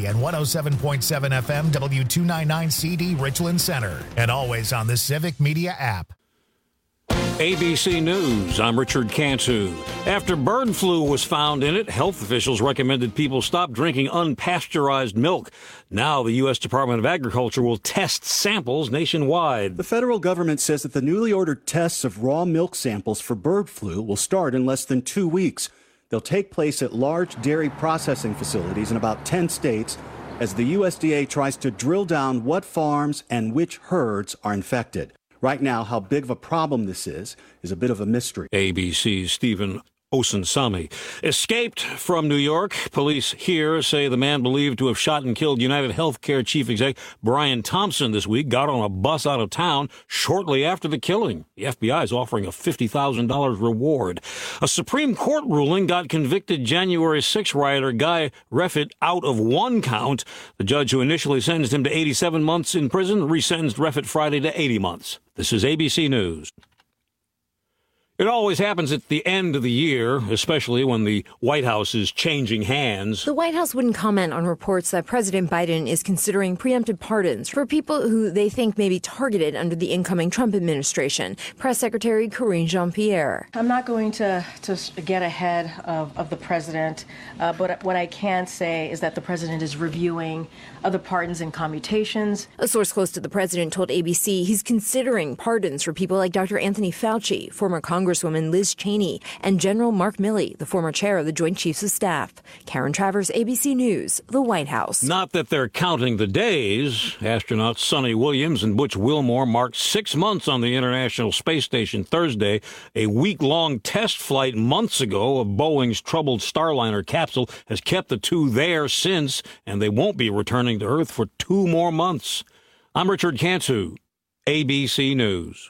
and 107.7 FM W299CD Richland Center, and always on the Civic Media app. ABC News, I'm Richard Cantu. After bird flu was found in it, health officials recommended people stop drinking unpasteurized milk. Now the U.S. Department of Agriculture will test samples nationwide. The federal government says that the newly ordered tests of raw milk samples for bird flu will start in less than 2 weeks. They'll take place at large dairy processing facilities in about 10 states as the USDA tries to drill down what farms and which herds are infected. Right now, how big of a problem this is a bit of a mystery. ABC's Stephen Osunsami escaped from New York. Police here say the man believed to have shot and killed United Healthcare chief executive Brian Thompson this week got on a bus out of town shortly after the killing. The FBI is offering a $50,000 reward. A Supreme Court ruling got convicted January 6 rioter Guy Reffitt out of one count. The judge who initially sentenced him to 87 months in prison resentenced Reffitt Friday to 80 months. This is ABC News. It always happens at the end of the year, especially when the White House is changing hands. The White House wouldn't comment on reports that President Biden is considering preemptive pardons for people who they think may be targeted under the incoming Trump administration. Press Secretary Karine Jean-Pierre. I'm not going to get ahead of the president, but what I can say is that the president is reviewing other pardons and commutations. A source close to the president told ABC he's considering pardons for people like Dr. Anthony Fauci, former Congresswoman Liz Cheney, and General Mark Milley, the former chair of the Joint Chiefs of Staff. Karen Travers, ABC News, the White House. Not that they're counting the days. Astronauts Sonny Williams and Butch Wilmore marked 6 months on the International Space Station Thursday. A week-long test flight months ago of Boeing's troubled Starliner capsule has kept the two there since, and they won't be returning to Earth for 2 more months. I'm Richard Cantu, ABC News.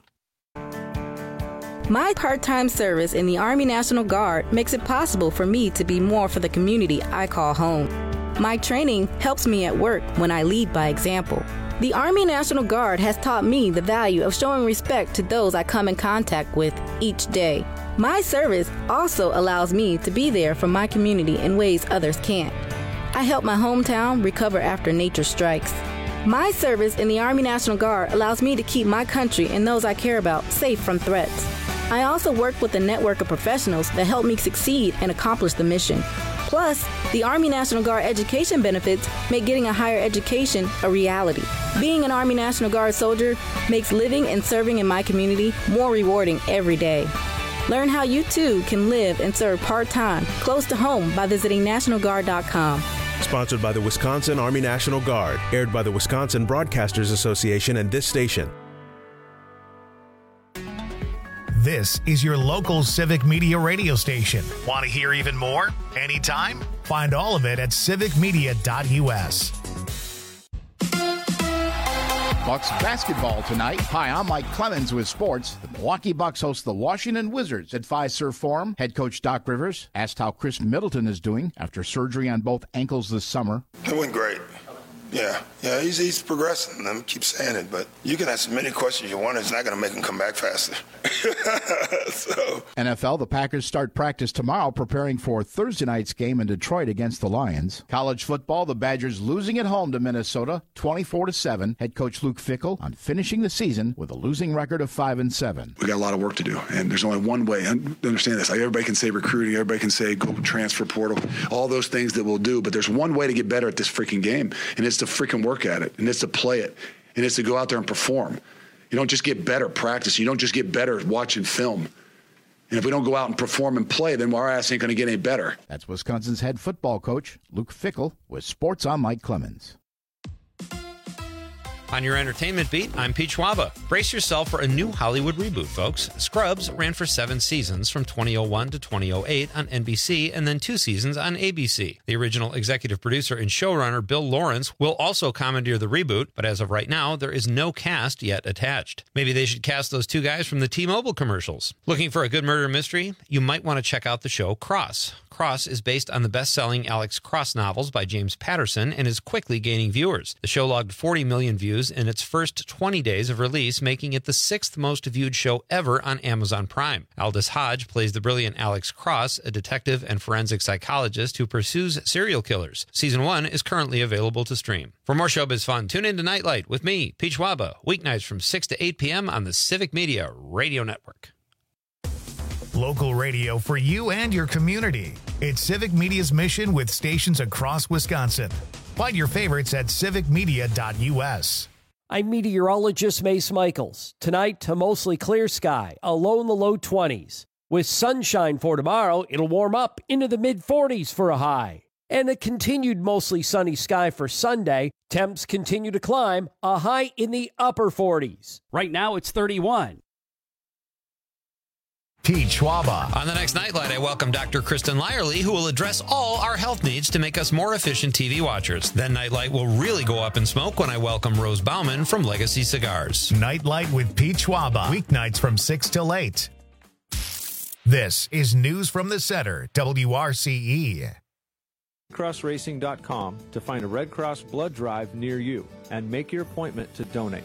My part-time service in the Army National Guard makes it possible for me to be more for the community I call home. My training helps me at work when I lead by example. The Army National Guard has taught me the value of showing respect to those I come in contact with each day. My service also allows me to be there for my community in ways others can't. I help my hometown recover after nature strikes. My service in the Army National Guard allows me to keep my country and those I care about safe from threats. I also work with a network of professionals that help me succeed and accomplish the mission. Plus, the Army National Guard education benefits make getting a higher education a reality. Being an Army National Guard soldier makes living and serving in my community more rewarding every day. Learn how you too can live and serve part-time close to home by visiting NationalGuard.com. Sponsored by the Wisconsin Army National Guard. Aired by the Wisconsin Broadcasters Association and this station. This is your local Civic Media radio station. Want to hear even more? Anytime? Find all of it at civicmedia.us. Bucks basketball tonight. Hi, I'm Mike Clemens with sports. The Milwaukee Bucks host the Washington Wizards at Fiserv Forum. Head coach Doc Rivers asked how Chris Middleton is doing after surgery on both ankles this summer. It went great. Yeah, he's progressing. Let me keep saying it, but you can ask as many questions you want. It's not going to make him come back faster. NFL, the Packers start practice tomorrow, preparing for Thursday night's game in Detroit against the Lions. College football, the Badgers losing at home to Minnesota, 24-7. Head coach Luke Fickell on finishing the season with a losing record of 5-7. We got a lot of work to do, and there's only one way. Understand this. Like, everybody can say recruiting, everybody can say go transfer portal, all those things that we'll do, but there's one way to get better at this freaking game, and it's to freaking work at it, and it's to play it, and it's to go out there and perform. You don't just get better practice. You don't just get better watching film. And if we don't go out and perform and play, then our ass ain't going to get any better. That's Wisconsin's head football coach, Luke Fickell, with Sports. I'm Mike Clemens. On your entertainment beat, I'm Pete Schwaba. Brace yourself for a new Hollywood reboot, folks. Scrubs ran for 7 seasons from 2001 to 2008 on NBC and then 2 seasons on ABC. The original executive producer and showrunner Bill Lawrence will also commandeer the reboot, but as of right now, there is no cast yet attached. Maybe they should cast those 2 guys from the T-Mobile commercials. Looking for a good murder mystery? You might want to check out the show Cross. Cross is based on the best-selling Alex Cross novels by James Patterson and is quickly gaining viewers. The show logged 40 million views viewers in its first 20 days of release, making it the 6th most viewed show ever on Amazon Prime. Aldous Hodge plays the brilliant Alex Cross, a detective and forensic psychologist who pursues serial killers. Season 1 is currently available to stream. For more showbiz fun, tune in to Nightlight with me, Peach Waba, weeknights from 6 to 8 p.m. on the Civic Media Radio Network. Local radio for you and your community. It's Civic Media's mission with stations across Wisconsin. Find your favorites at civicmedia.us. I'm meteorologist Mace Michaels. Tonight, a mostly clear sky, a low in the low 20s. With sunshine for tomorrow, it'll warm up into the mid-40s for a high. And a continued mostly sunny sky for Sunday. Temps continue to climb, a high in the upper 40s. Right now, it's 31. Peach Schwaba. On the next Nightlight, I welcome Dr. Kristen Lyerly, who will address all our health needs to make us more efficient TV watchers. Then Nightlight will really go up in smoke when I welcome Rose Bauman from Legacy Cigars. Nightlight with Peach Schwaba. Weeknights from 6 till 8. This is News from the Center, WRCE. RedCrossRacing.com to find a Red Cross blood drive near you and make your appointment to donate.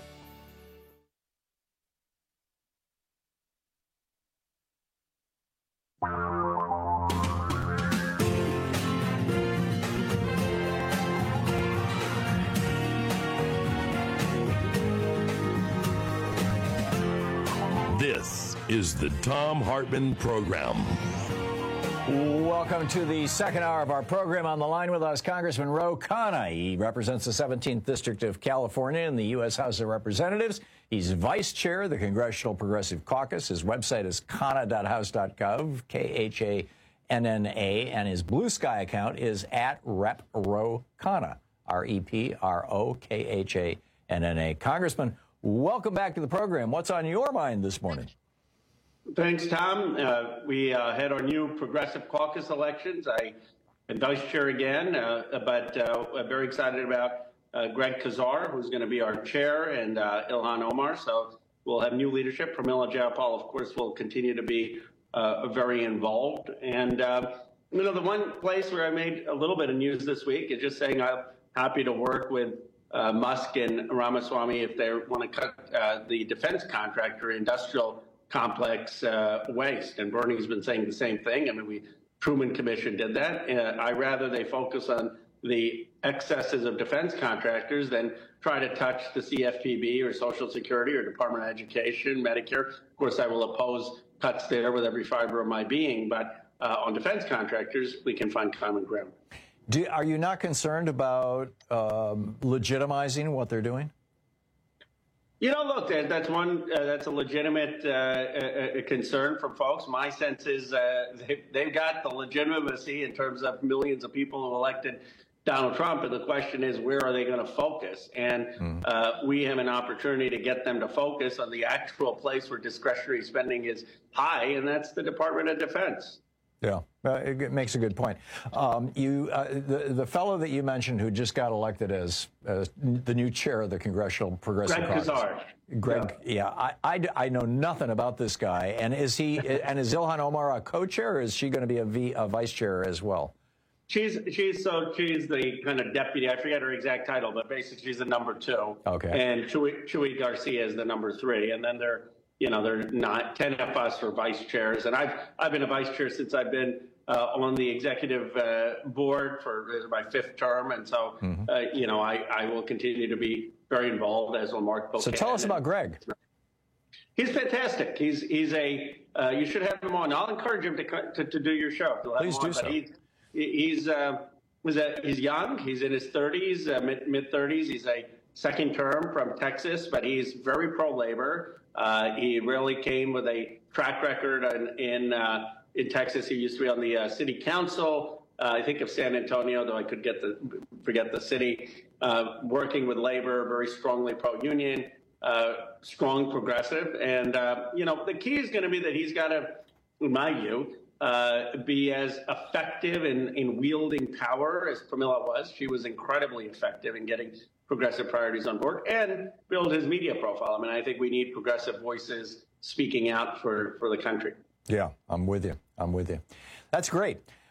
This is the Thom Hartmann Program. Welcome to the second hour of our program. On the line with us, Congressman Ro Khanna. He represents the 17th District of California in the U.S. House of Representatives. He's vice chair of the Congressional Progressive Caucus. His website is khanna.house.gov, K-H-A-N-N-A, and his Blue Sky account is at Rep. Ro Khanna, R-E-P-R-O-K-H-A-N-N-A. Congressman, welcome back to the program. What's on your mind this morning? Thanks, Tom. We had our new Progressive Caucus elections. I am vice chair again, but I'm very excited about Greg Kazar, who's going to be our chair, and Ilhan Omar. So we'll have new leadership. Pramila Jayapal, of course, will continue to be very involved. And, the one place where I made a little bit of news this week is just saying I'm happy to work with Musk and Ramaswamy if they want to cut the defense contractor industrial complex waste. And Bernie's been saying the same thing. I mean, Truman Commission did that. I rather they focus on the excesses of defense contractors than try to touch the CFPB or Social Security or Department of Education, Medicare. Of course, I will oppose cuts there with every fiber of my being, but on defense contractors, we can find common ground. Are you not concerned about legitimizing what they're doing? Look, that's a legitimate concern for folks. My sense is they've got the legitimacy in terms of millions of people who elected Donald Trump, and the question is, where are they going to focus? And we have an opportunity to get them to focus on the actual place where discretionary spending is high, and that's the Department of Defense. Yeah, it makes a good point. The fellow that you mentioned who just got elected as the new chair of the Congressional Progressive Caucus. Greg, yeah. I know nothing about this guy. And is Ilhan Omar a co-chair, or is she going to be a vice chair as well? She's the kind of deputy. I forget her exact title, but basically she's the number 2. Okay. And Chuy Garcia is the number 3, and then they're not 10 of us are vice chairs, and I've been a vice chair since I've been on the executive board for my 5th term, and so I will continue to be very involved, as will Mark Buchanan. So tell us about Greg. He's fantastic. He's you should have him on. I'll encourage him to do your show. Please do so. He's young. He's in his 30s, mid 30s. He's a second term from Texas, but he's very pro-labor. He really came with a track record in Texas. He used to be on the city council, I think of San Antonio, though I could forget the city, working with labor, very strongly pro-union, strong progressive. And, the key is going to be that he's got to, in my view, be as effective in wielding power as Pramila was. She was incredibly effective in getting progressive priorities on board, and build his media profile. I mean, I think we need progressive voices speaking out for the country. Yeah, I'm with you. That's great.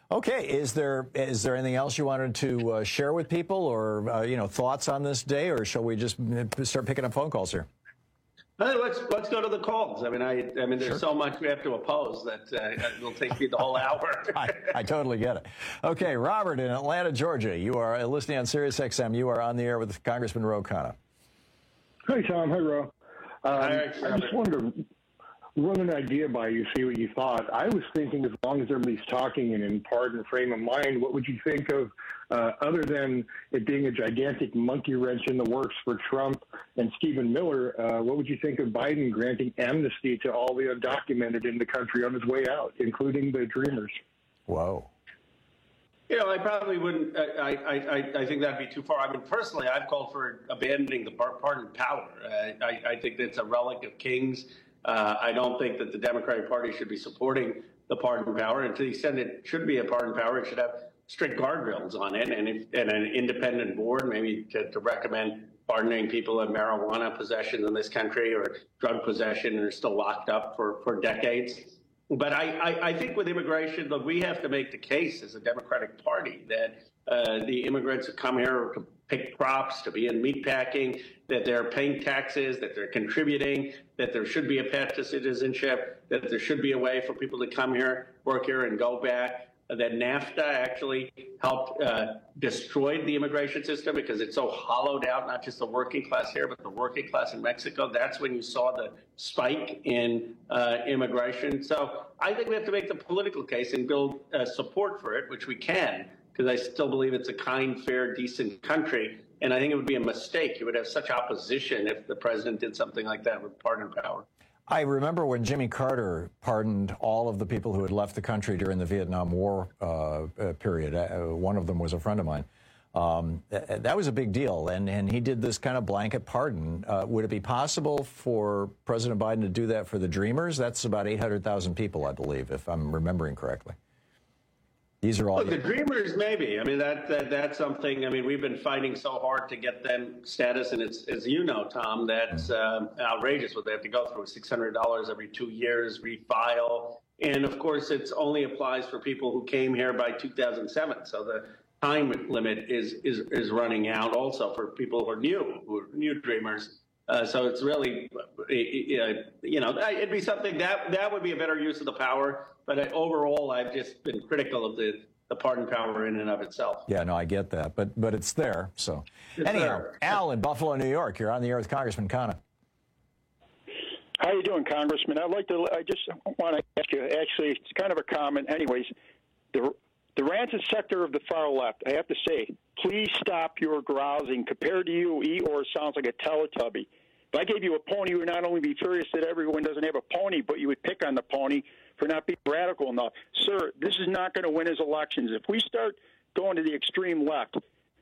Okay, is there anything else you wanted to share with people, or thoughts on this day, or shall we just start picking up phone calls here? Let's go to the calls. I mean, there's so much we have to oppose that it'll take me the whole hour. I totally get it. Okay, Robert in Atlanta, Georgia. You are listening on Sirius XM. You are on the air with Congressman Ro Khanna. Hi, Tom. Hi, Ro. Hi, I just wanted to run an idea by you, see what you thought. I was thinking, as long as everybody's talking and in pardon frame of mind, what would you think of, other than it being a gigantic monkey wrench in the works for Trump and Stephen Miller, what would you think of Biden granting amnesty to all the undocumented in the country on his way out, including the Dreamers? Whoa. I probably wouldn't. I think that'd be too far. I mean, personally, I've called for abandoning the pardon power. I think that's a relic of kings. I don't think that the Democratic Party should be supporting the pardon power, and to the extent it should be a pardon power, it should have strict guardrails on it and an independent board, maybe to recommend pardoning people of marijuana possession in this country or drug possession and are still locked up for decades. But I think with immigration, look, we have to make the case as a Democratic Party that the immigrants who come here to pick crops, to be in meatpacking, that they're paying taxes, that they're contributing, that there should be a path to citizenship, that there should be a way for people to come here, work here, and go back. That NAFTA actually helped destroy the immigration system because it's so hollowed out, not just the working class here, but the working class in Mexico. That's when you saw the spike in immigration. So I think we have to make the political case and build support for it, which we can, because I still believe it's a kind, fair, decent country. And I think it would be a mistake. You would have such opposition if the president did something like that with pardon power. I remember when Jimmy Carter pardoned all of the people who had left the country during the Vietnam War period. One of them was a friend of mine. That was a big deal, and he did this kind of blanket pardon. Would it be possible for President Biden to do that for the Dreamers? That's about 800,000 people, I believe, if I'm remembering correctly. These are all. Look, the Dreamers, maybe. I mean, that's something. I mean, we've been fighting so hard to get them status, and it's, as you know, Tom, that's outrageous what they have to go through. $600 every 2 years, refile, and of course, it only applies for people who came here by 2007. So the time limit is running out. Also for people who are new Dreamers. So it's really, it'd be something that would be a better use of the power. But overall, I've just been critical of the pardon power in and of itself. Yeah, no, I get that. But it's there. So anyhow, Al in Buffalo, New York, you're on the air with Congressman Khanna. How you doing, Congressman? I just want to ask you, actually, it's kind of a comment. Anyways, the rancid sector of the far left, I have to say, please stop your grousing. Compared to you, Eeyore sounds like a Teletubby. If I gave you a pony, you would not only be furious that everyone doesn't have a pony, but you would pick on the pony for not being radical enough. Sir, this is not going to win his elections. If we start going to the extreme left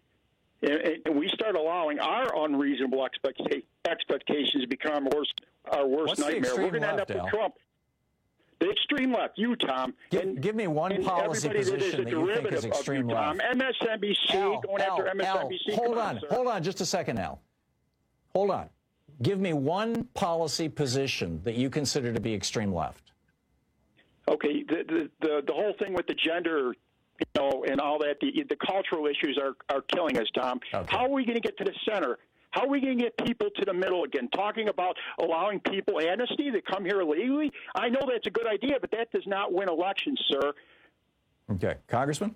and we start allowing our unreasonable expectations to become our worst nightmare, we're going to end up with Trump. The extreme left, you, Tom. Give me one policy position that you think is extreme left. MSNBC, going after MSNBC. Hold on just a second, Al. Hold on. Give me one policy position that you consider to be extreme left. Okay, the whole thing with the gender, and all that, the cultural issues are killing us, Tom. Okay. How are we going to get to the center? How are we going to get people to the middle again? Talking about allowing people amnesty that come here illegally? I know that's a good idea, but that does not win elections, sir. Okay. Congressman?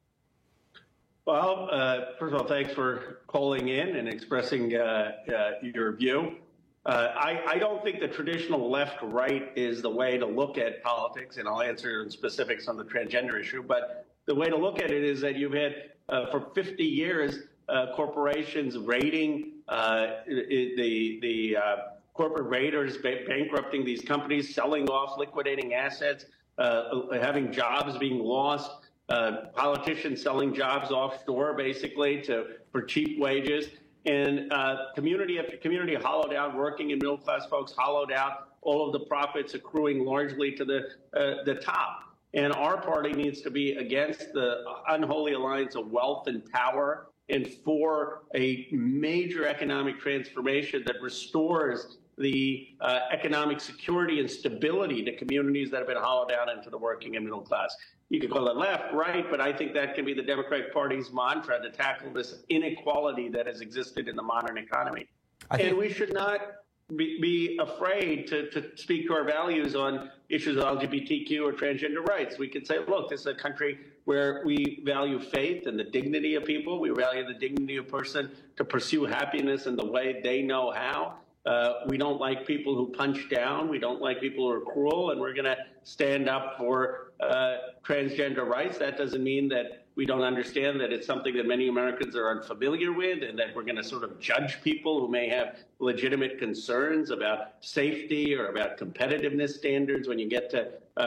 Well, first of all, thanks for calling in and expressing your view. I don't think the traditional left-right is the way to look at politics, and I'll answer in specifics on the transgender issue. But the way to look at it is that you've had, for 50 years, corporations raiding the corporate raiders, bankrupting these companies, selling off, liquidating assets, having jobs being lost. Politicians selling jobs offshore, basically, for cheap wages, and community after community hollowed out, working and middle-class folks hollowed out, all of the profits accruing largely to the top. And our party needs to be against the unholy alliance of wealth and power and for a major economic transformation that restores the economic security and stability to communities that have been hollowed out into the working and middle class. you could call it left, right, but I think that can be the Democratic Party's mantra to tackle this inequality that has existed in the modern economy. And we should not be afraid to speak to our values on issues of LGBTQ or transgender rights. We could say, look, this is a country where we value faith and the dignity of people. We value the dignity of a person to pursue happiness in the way they know how. We don't like people who punch down. We don't like people who are cruel, and we're going to stand up for transgender rights. That doesn't mean that we don't understand that it's something that many Americans are unfamiliar with, and that we're going to sort of judge people who may have legitimate concerns about safety or about competitiveness standards when you get to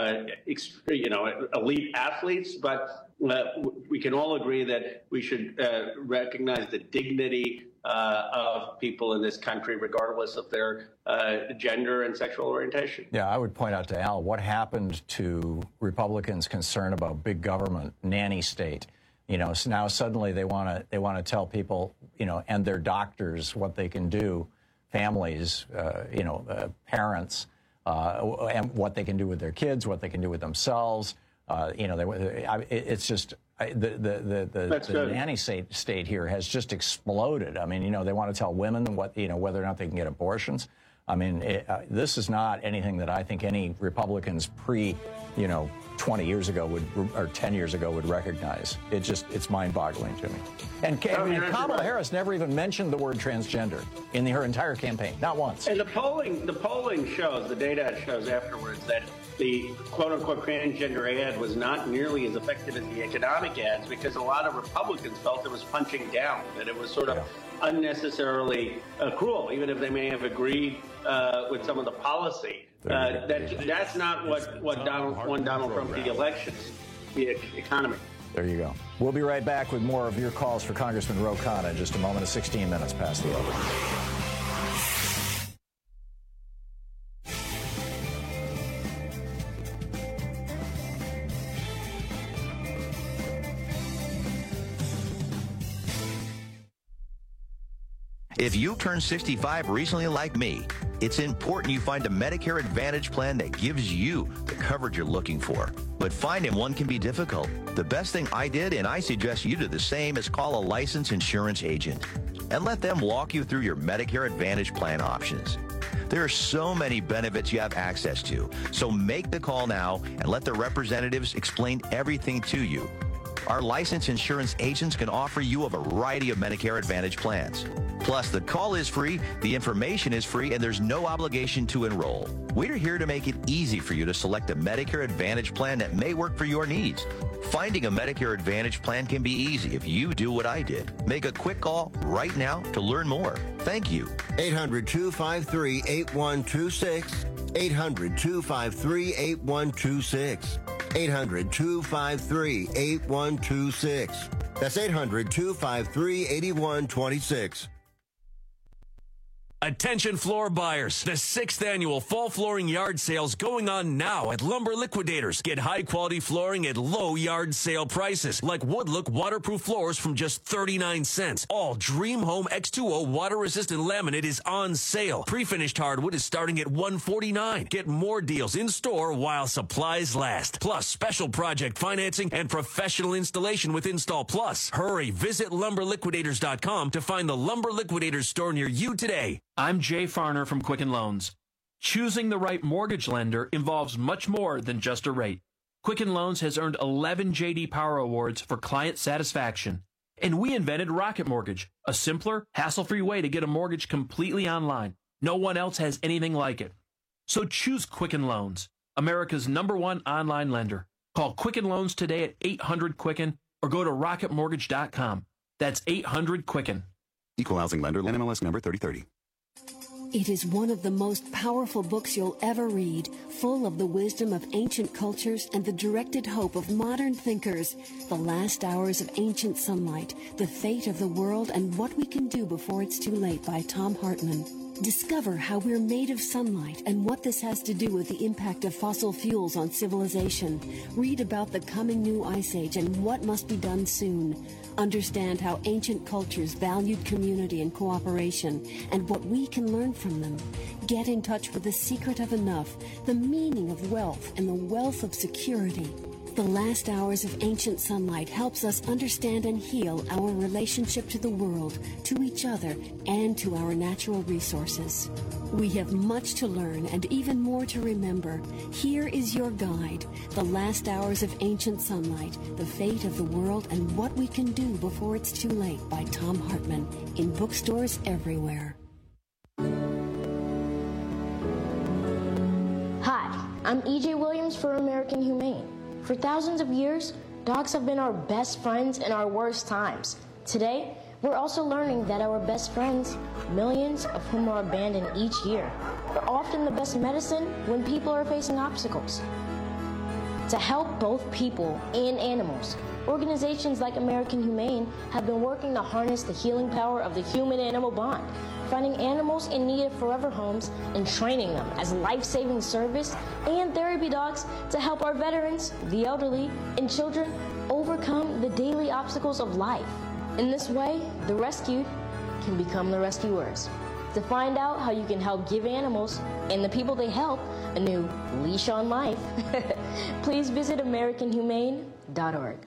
elite athletes. But we can all agree that we should recognize the dignity of people in this country, regardless of their gender and sexual orientation. Yeah, I would point out to Al, what happened to Republicans' concern about big government, nanny state? You know, so now suddenly they want to tell people, you know, and their doctors what they can do, families, parents, and what they can do with their kids, what they can do with themselves. It's just the nanny state here has just exploded. I mean, you know, they want to tell women what, you know, whether or not they can get abortions. I mean, this is not anything that I think any Republicans 20 years ago or 10 years ago would recognize. It's mind-boggling to me. And Kamala Harris never even mentioned the word transgender in her entire campaign, not once. And the polling shows, the data shows afterwards that the quote-unquote transgender ad was not nearly as effective as the economic ads, because a lot of Republicans felt it was punching down, that it was sort of unnecessarily cruel, even if they may have agreed with some of the policy. That's not what won Donald Trump the election, the economy. There you go. We'll be right back with more of your calls for Congressman Ro Khanna in just a moment. 16 minutes past the hour. If you turned 65 recently like me, it's important you find a Medicare Advantage plan that gives you the coverage you're looking for. But finding one can be difficult. The best thing I did, and I suggest you do the same, is call a licensed insurance agent and let them walk you through your Medicare Advantage plan options. There are so many benefits you have access to, so make the call now and let the representatives explain everything to you. Our licensed insurance agents can offer you a variety of Medicare Advantage plans. Plus, the call is free, the information is free, and there's no obligation to enroll. We're here to make it easy for you to select a Medicare Advantage plan that may work for your needs. Finding a Medicare Advantage plan can be easy if you do what I did. Make a quick call right now to learn more. Thank you. 800-253-8126. 800-253-8126. 800-253-8126. That's 800-253-8126. Attention floor buyers. The 6th annual fall flooring yard sale's going on now at Lumber Liquidators. Get high quality flooring at low yard sale prices, like Woodlook waterproof floors from just 39 cents. All Dream Home X2O water resistant laminate is on sale. Pre-finished hardwood is starting at $149. Get more deals in store while supplies last. Plus special project financing and professional installation with Install Plus. Hurry, visit lumberliquidators.com to find the Lumber Liquidators store near you today. I'm Jay Farner from Quicken Loans. Choosing the right mortgage lender involves much more than just a rate. Quicken Loans has earned 11 J.D. Power Awards for client satisfaction. And we invented Rocket Mortgage, a simpler, hassle-free way to get a mortgage completely online. No one else has anything like it. So choose Quicken Loans, America's #1 online lender. Call Quicken Loans today at 800-QUICKEN or go to rocketmortgage.com. That's 800-QUICKEN. Equal housing lender, NMLS number 3030. It is one of the most powerful books you'll ever read, full of the wisdom of ancient cultures and the directed hope of modern thinkers. The Last Hours of Ancient Sunlight, The Fate of the World and What We Can Do Before It's Too Late by Tom Hartman. Discover how we're made of sunlight and what this has to do with the impact of fossil fuels on civilization. Read about the coming new ice age and what must be done soon. Understand how ancient cultures valued community and cooperation and what we can learn from them. Get in touch with the secret of enough, the meaning of wealth, and the wealth of security. The last hours of ancient sunlight helps us understand and heal our relationship to the world, to each other, and to our natural resources. We have much to learn and even more to remember. Here is your guide, The Last Hours of Ancient Sunlight, The Fate of the World and What We Can Do Before It's Too Late by Thom Hartmann, in bookstores everywhere. Hi, I'm E.J. Williams for American Humane. For thousands of years, dogs have been our best friends in our worst times. Today, we're also learning that our best friends, millions of whom are abandoned each year, are often the best medicine when people are facing obstacles. To help both people and animals, organizations like American Humane have been working to harness the healing power of the human-animal bond, finding animals in need of forever homes and training them as life-saving service and therapy dogs to help our veterans, the elderly, and children overcome the daily obstacles of life. In this way, the rescued can become the rescuers. To find out how you can help give animals and the people they help a new leash on life, please visit AmericanHumane.org.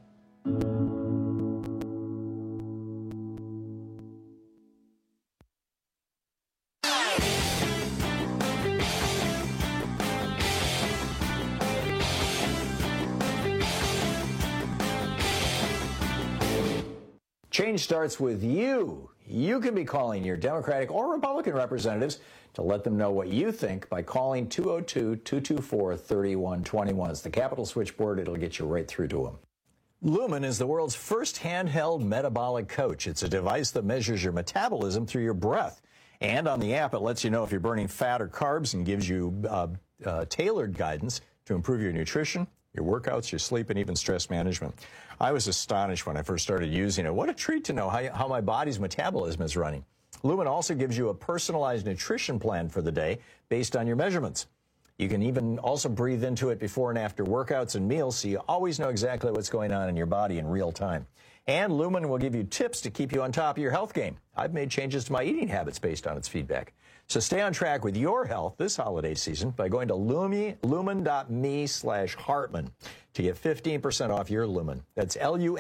Change starts with you. You can be calling your Democratic or Republican representatives to let them know what you think by calling 202-224-3121. It's the Capitol switchboard. It'll get you right through to them. Lumen is the world's first handheld metabolic coach. It's a device that measures your metabolism through your breath. And on the app, it lets you know if you're burning fat or carbs and gives you tailored guidance to improve your nutrition, your workouts, your sleep, and even stress management. I was astonished when I first started using it. What a treat to know how my body's metabolism is running. Lumen also gives you a personalized nutrition plan for the day based on your measurements. You can even also breathe into it before and after workouts and meals, so you always know exactly what's going on in your body in real time. And Lumen will give you tips to keep you on top of your health game. I've made changes to my eating habits based on its feedback. So stay on track with your health this holiday season by going to lumen.me/Hartmann to get 15% off your Lumen. That's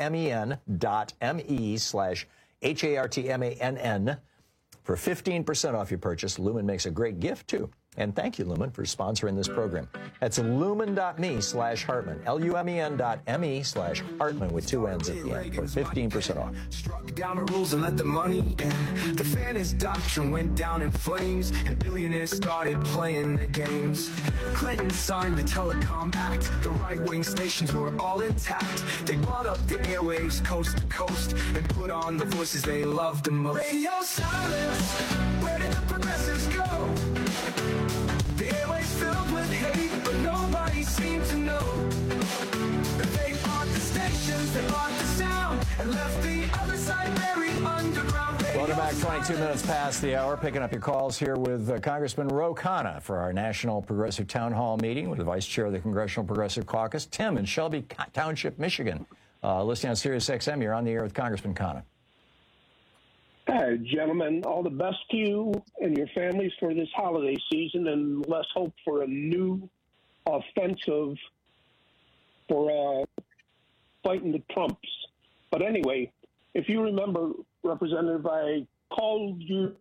lumen.me/HARTMANN for 15% off your purchase. Lumen makes a great gift, too. And thank you, Lumen, for sponsoring this program. That's lumen.me/Hartmann, lumen.me/Hartmann with two N's at the end for 15% off. Struck down the rules and let the money in. The fairness doctrine went down in flames, and billionaires started playing the games. Clinton signed the Telecom Act. The right-wing stations were all intact. They brought up the airwaves coast to coast and put on the voices they loved the most. Radio silence, where did the progressives go? The airways filled with hate, but nobody seemed to know. They bought the stations, they bought the sound, and left the other side buried underground. Welcome back, 22 minutes past the hour. Picking up your calls here with Congressman Ro Khanna for our National Progressive Town Hall meeting with the Vice Chair of the Congressional Progressive Caucus, Tim in Shelby Township, Michigan. Listening on Sirius XM, you're on the air with Congressman Khanna. Hi, gentlemen. All the best to you and your families for this holiday season, and let's hope for a new offensive for fighting the Trumps. But anyway, if you remember, Representative, I called you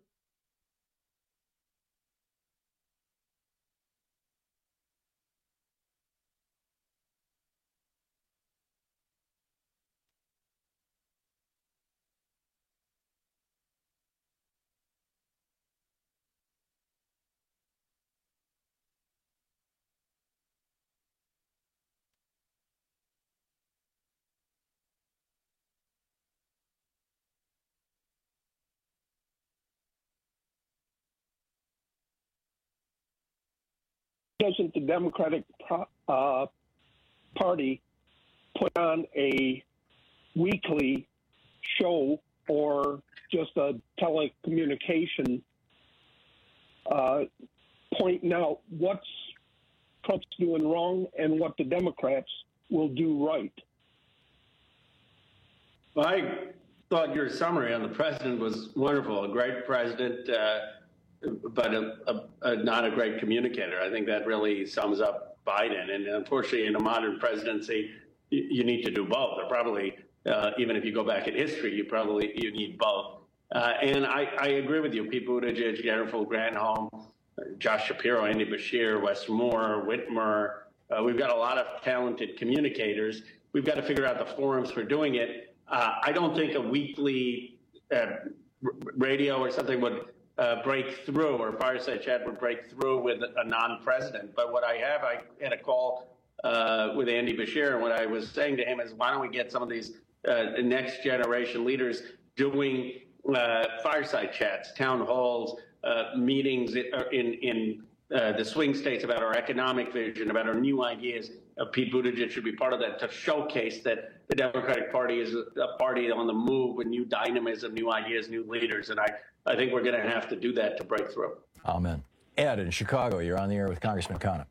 doesn't the Democratic Party put on a weekly show or just a telecommunication pointing out what's Trump's doing wrong and what the Democrats will do right? Well, I thought your summary on the president was wonderful. A great president, but not a great communicator. I think that really sums up Biden. And unfortunately, in a modern presidency, you need to do both. Or probably, even if you go back in history, you need both. And I agree with you. Pete Buttigieg, Jennifer Granholm, Josh Shapiro, Andy Beshear, Wes Moore, Whitmer. We've got a lot of talented communicators. We've got to figure out the forums for doing it. I don't think a weekly radio or something would break through, or fireside chat would break through with a non-president. But what I had a call with Andy Beshear, and what I was saying to him is, why don't we get some of these next generation leaders doing fireside chats, town halls, meetings in the swing states about our economic vision, about our new ideas. Pete Buttigieg should be part of that to showcase that the Democratic Party is a party on the move with new dynamism, new ideas, new leaders. And I think we're going to have to do that to break through. Amen. Ed, in Chicago, you're on the air with Congressman Khanna.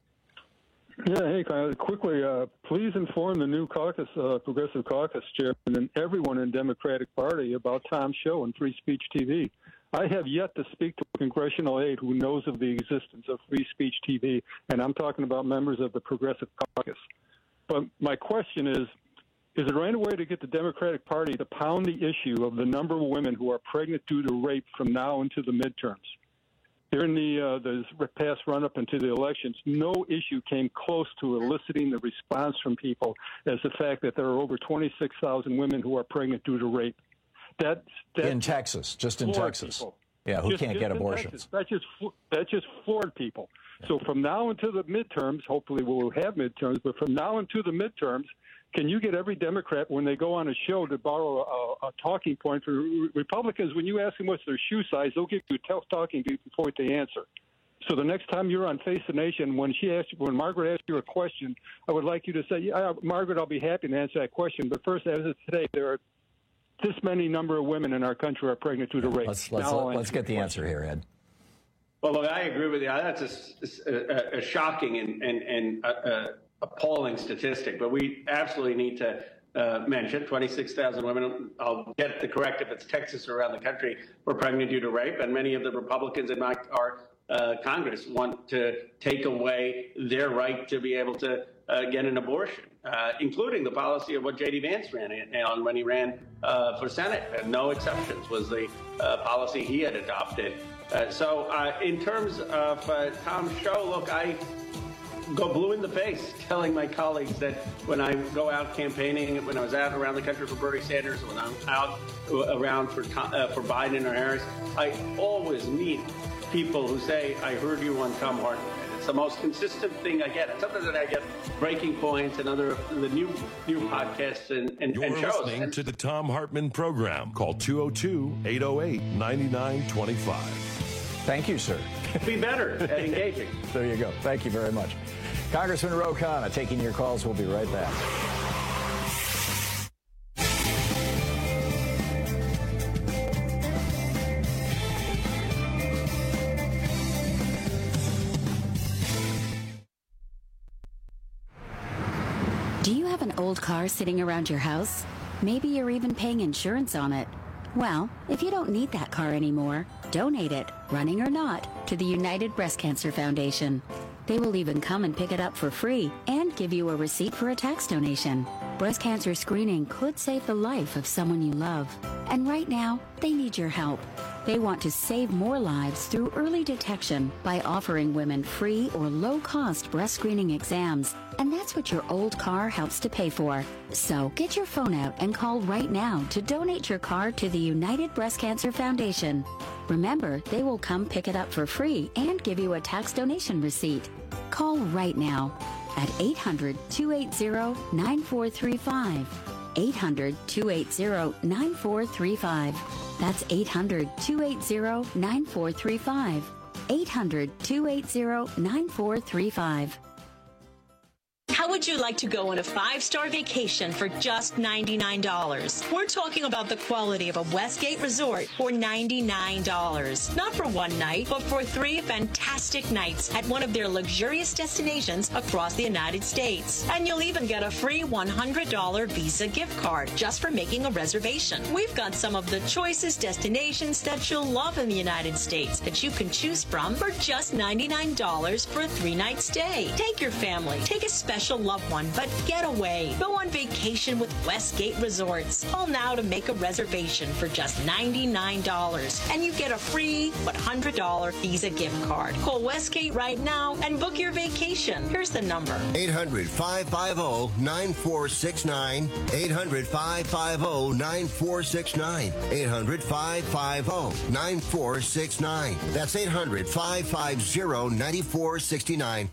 Yeah, hey, quickly, please inform the new caucus, Progressive Caucus chairman and everyone in Democratic Party about Tom's show on Free Speech TV. I have yet to speak to a congressional aide who knows of the existence of Free Speech TV, and I'm talking about members of the Progressive Caucus. But my question is there any way to get the Democratic Party to pound the issue of the number of women who are pregnant due to rape from now into the midterms? During the past run-up into the elections, no issue came close to eliciting the response from people as the fact that there are over 26,000 women who are pregnant due to rape. That's in Texas, just in Texas. People. Yeah, who can't get abortions. That just floored people. Yeah. So from now into the midterms, hopefully we'll have midterms, but from now into the midterms, can you get every Democrat, when they go on a show, to borrow a talking point for Republicans? When you ask them what's their shoe size, they'll give you a talking point to answer. So the next time you're on Face the Nation, when Margaret asks you a question, I would like you to say, yeah, Margaret, I'll be happy to answer that question. But first, as of today, there are this many number of women in our country are pregnant due to rape. Let's get the answer here, Ed. Well, look, I agree with you. That's a shocking and appalling statistic, but we absolutely need to mention 26,000 women. I'll get the correct if it's Texas or around the country were pregnant due to rape, and many of the Republicans in our Congress want to take away their right to be able to get an abortion, including the policy of what J.D. Vance ran on when he ran for Senate. And no exceptions was the policy he had adopted. So in terms of Tom's show, look, I go blue in the face telling my colleagues that when I go out campaigning, when I was out around the country for Bernie Sanders, when I'm out around for Biden or Harris, I always meet people who say, I heard you on Thom Hartmann. It's the most consistent thing I get. And sometimes I get Breaking Points and the new podcasts and You're shows. You're listening to the Thom Hartmann program. Call 202-808-9925. Thank you, sir. Be better at engaging. There you go. Thank you very much. Congressman Ro Khanna taking your calls. We'll be right back. Do you have an old car sitting around your house? Maybe you're even paying insurance on it. Well, if you don't need that car anymore, donate it, running or not, to the United Breast Cancer Foundation. They will even come and pick it up for free and give you a receipt for a tax donation. Breast cancer screening could save the life of someone you love. And right now, they need your help. They want to save more lives through early detection by offering women free or low-cost breast screening exams. And that's what your old car helps to pay for. So get your phone out and call right now to donate your car to the United Breast Cancer Foundation. Remember, they will come pick it up for free and give you a tax donation receipt. Call right now at 800-280-9435. 800-280-9435. That's 800-280-9435. 800-280-9435. How would you like to go on a 5-star vacation for just $99? We're talking about the quality of a Westgate resort for $99. Not for one night, but for 3 fantastic nights at one of their luxurious destinations across the United States. And you'll even get a free $100 Visa gift card just for making a reservation. We've got some of the choicest destinations that you'll love in the United States that you can choose from for just $99 for a 3-night stay. Take your family, take a special loved one, but get away. Go on vacation with Westgate Resorts. Call now to make a reservation for just $99, and you get a free $100 Visa gift card. Call Westgate right now and book your vacation. Here's the number. 800-550-9469. 800-550-9469. 800-550-9469. That's 800-550-9469.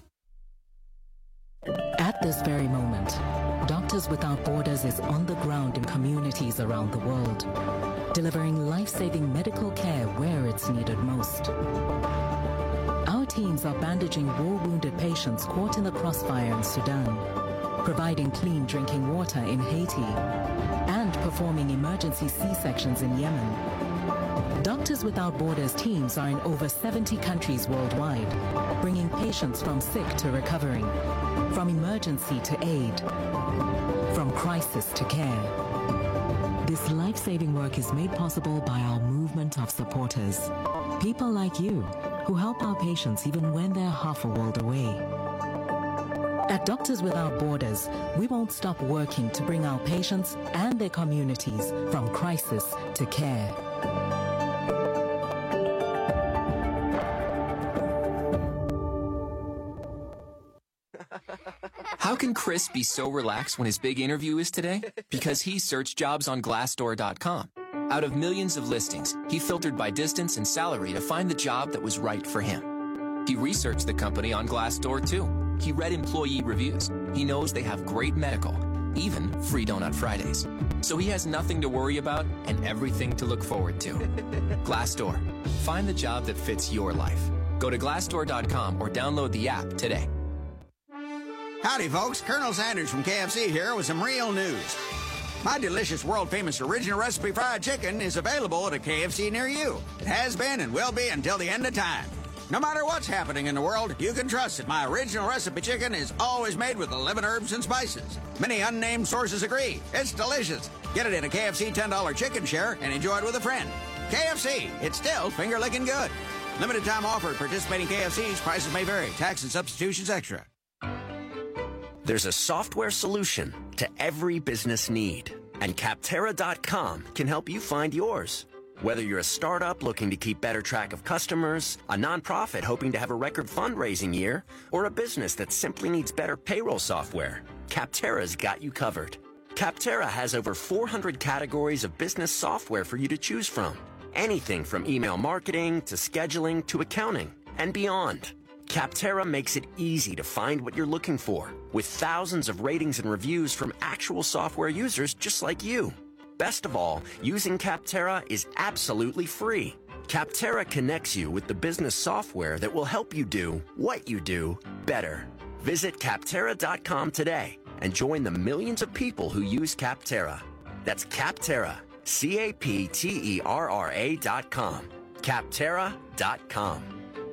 At this very moment, Doctors Without Borders is on the ground in communities around the world, delivering life-saving medical care where it's needed most. Our teams are bandaging war-wounded patients caught in the crossfire in Sudan, providing clean drinking water in Haiti, and performing emergency C-sections in Yemen. Doctors Without Borders teams are in over 70 countries worldwide, bringing patients from sick to recovering, from emergency to aid, from crisis to care. This life-saving work is made possible by our movement of supporters, people like you who help our patients even when they're half a world away. At Doctors Without Borders, we won't stop working to bring our patients and their communities from crisis to care. How can Chris be so relaxed when his big interview is today? Because he searched jobs on Glassdoor.com. Out of millions of listings, he filtered by distance and salary to find the job that was right for him. He researched the company on Glassdoor too. He read employee reviews. He knows they have great medical, even free Donut Fridays. So he has nothing to worry about and everything to look forward to. Glassdoor. Find the job that fits your life. Go to Glassdoor.com or download the app today. Howdy, folks. Colonel Sanders from KFC here with some real news. My delicious, world-famous original recipe fried chicken is available at a KFC near you. It has been and will be until the end of time. No matter what's happening in the world, you can trust that my original recipe chicken is always made with 11 herbs and spices. Many unnamed sources agree. It's delicious. Get it in a KFC $10 chicken share and enjoy it with a friend. KFC, it's still finger-licking good. Limited time offer at participating KFCs. Prices may vary. Tax and substitutions extra. There's a software solution to every business need, and Capterra.com can help you find yours. Whether you're a startup looking to keep better track of customers, a nonprofit hoping to have a record fundraising year, or a business that simply needs better payroll software, Capterra's got you covered. Capterra has over 400 categories of business software for you to choose from. Anything from email marketing to scheduling to accounting and beyond. Capterra makes it easy to find what you're looking for, with thousands of ratings and reviews from actual software users just like you. Best of all, using Capterra is absolutely free. Capterra connects you with the business software that will help you do what you do better. Visit Capterra.com today and join the millions of people who use Capterra. That's Capterra, Capterra.com. Capterra.com.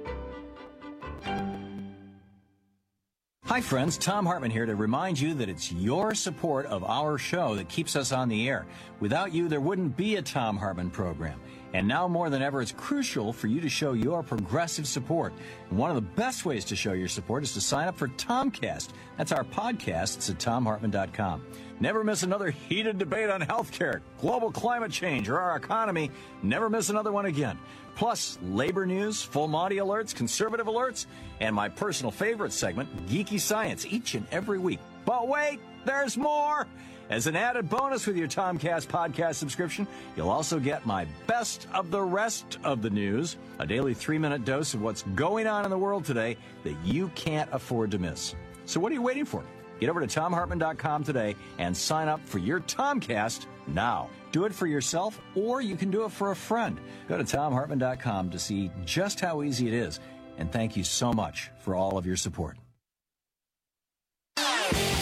Hi, friends. Tom Hartman here to remind you that it's your support of our show that keeps us on the air. Without you, there wouldn't be a Tom Hartman program. And now more than ever, it's crucial for you to show your progressive support. And one of the best ways to show your support is to sign up for Tomcast. That's our podcast. It's at TomHartman.com. Never miss another heated debate on healthcare, global climate change, or our economy. Never miss another one again. Plus, labor news, full Monty alerts, conservative alerts, and my personal favorite segment, Geeky Science, each and every week. But wait, there's more! As an added bonus with your Tomcast podcast subscription, you'll also get my best of the rest of the news, a daily 3-minute dose of what's going on in the world today that you can't afford to miss. So what are you waiting for? Get over to TomHartman.com today and sign up for your Tomcast now. Do it for yourself, or you can do it for a friend. Go to TomHartman.com to see just how easy it is. And thank you so much for all of your support.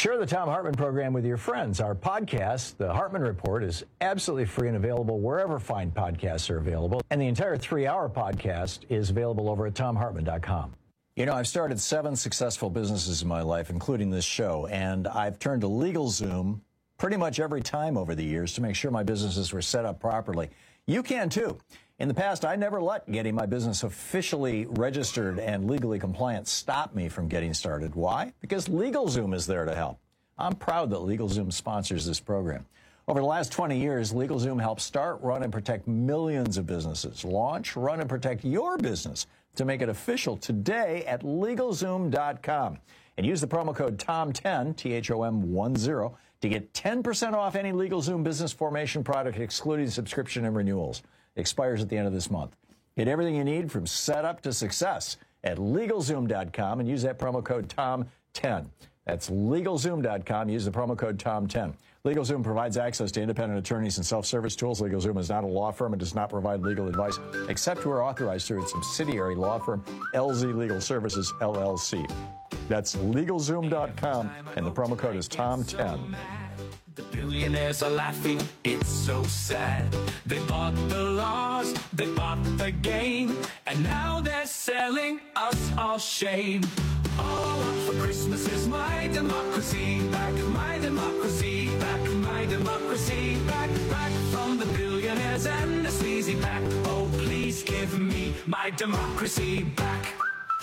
Share the Thom Hartmann program with your friends. Our podcast, The Hartmann Report, is absolutely free and available wherever fine podcasts are available. And the entire 3-hour podcast is available over at ThomHartmann.com. You know, I've started 7 successful businesses in my life, including this show, and I've turned to LegalZoom pretty much every time over the years to make sure my businesses were set up properly. You can, too. In the past, I never let getting my business officially registered and legally compliant stop me from getting started. Why? Because LegalZoom is there to help. I'm proud that LegalZoom sponsors this program. Over the last 20 years, LegalZoom helps start, run, and protect millions of businesses. Launch, run, and protect your business to make it official today at LegalZoom.com. And use the promo code TOM10, THOM10, to get 10% off any LegalZoom business formation product, excluding subscription and renewals. Expires at the end of this month. Get everything you need from setup to success at LegalZoom.com and use that promo code TOM10. That's LegalZoom.com. Use the promo code TOM10. LegalZoom provides access to independent attorneys and self-service tools. LegalZoom is not a law firm and does not provide legal advice, except where authorized through its subsidiary law firm, LZ Legal Services, LLC. That's LegalZoom.com, and the promo code is TOM10. The billionaires are laughing, it's so sad. They bought the laws, they bought the game, and now they're selling us all shame. All I want for Christmas is my democracy, back my democracy, back my democracy, back from the billionaires and the sleazy pack. Oh, please give me my democracy back.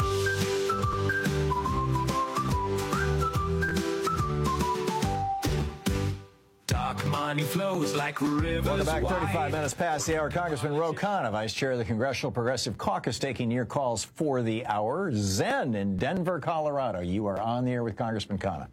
Money flows like rivers. Welcome back. wide. 35 minutes past the hour. Congressman Ro Khanna, Vice Chair of the Congressional Progressive Caucus, taking your calls for the hour. Zen in Denver, Colorado. You are on the air with Congressman Khanna.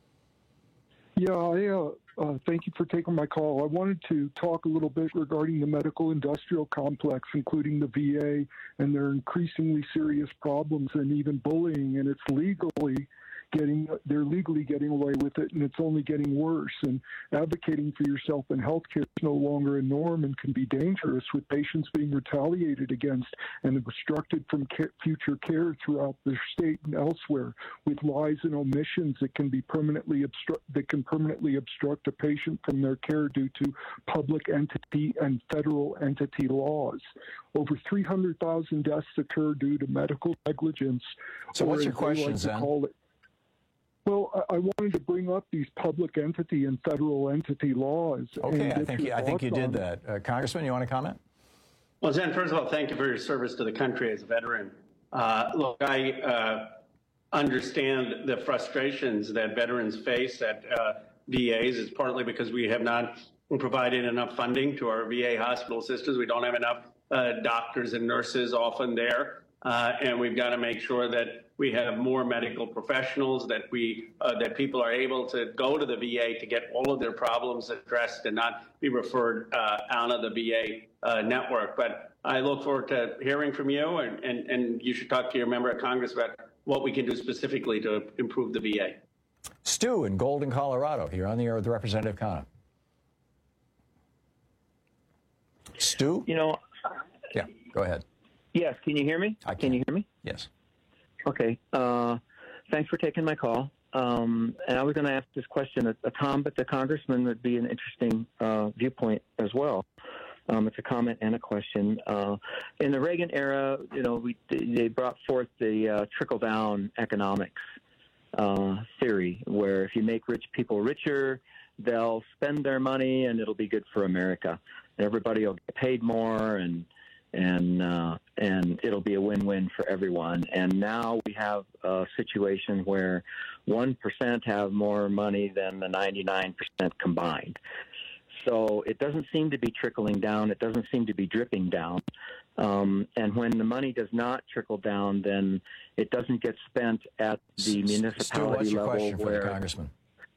Yeah, thank you for taking my call. I wanted to talk a little bit regarding the medical industrial complex, including the VA and their increasingly serious problems and even bullying, and it's they're legally getting away with it, and it's only getting worse. And advocating for yourself in healthcare is no longer a norm and can be dangerous, with patients being retaliated against and obstructed from future care throughout the state and elsewhere, with lies and omissions that can permanently obstruct a patient from their care due to public entity and federal entity laws. Over 300,000 deaths occur due to medical negligence. So what's your question, Zen? Well, I wanted to bring up these public entity and federal entity laws. Okay, I think you did that. Congressman, you want to comment? Well, Zen, first of all, thank you for your service to the country as a veteran. Look, I understand the frustrations that veterans face at VAs. It's partly because we have not provided enough funding to our VA hospital systems. We don't have enough doctors and nurses often there. And we've got to make sure that we have more medical professionals, that that people are able to go to the VA to get all of their problems addressed and not be referred out of the VA network. But I look forward to hearing from you, and you should talk to your member of Congress about what we can do specifically to improve the VA. Stu in Golden, Colorado. You're on the air with Representative Khanna. Stu? Yeah, go ahead. Yes, can you hear me? Can you hear me? Yes. Okay. Thanks for taking my call. And I was going to ask this question of Tom, but the congressman would be an interesting viewpoint as well. It's a comment and a question. In the Reagan era, they brought forth the trickle-down economics theory, where if you make rich people richer, they'll spend their money and it'll be good for America. Everybody will get paid more and it'll be a win-win for everyone. And now we have a situation where 1% have more money than the 99% combined. So it doesn't seem to be trickling down. It doesn't seem to be dripping down. And when the money does not trickle down, then it doesn't get spent at the municipality Stu, what's your level. question for the congressman?